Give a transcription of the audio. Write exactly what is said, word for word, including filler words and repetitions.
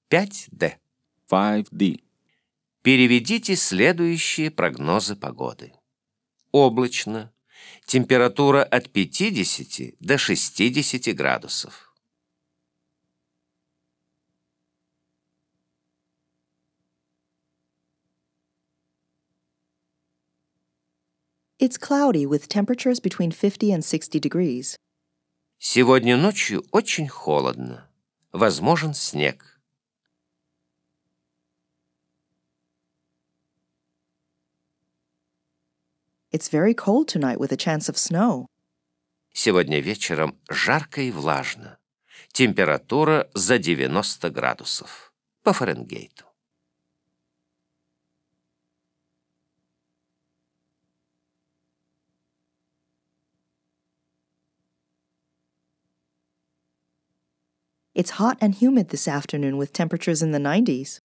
пять дэ. five D. Переведите следующие прогнозы погоды. Облачно. Температура от пятидесяти до шестидесяти градусов. It's cloudy with temperatures between fifty and sixty degrees. Сегодня ночью очень холодно. Возможен снег. It's very cold tonight with a chance of snow. Сегодня вечером жарко и влажно. Температура за девяносто градусов по Фаренгейту. It's hot and humid this afternoon with temperatures in the nineties.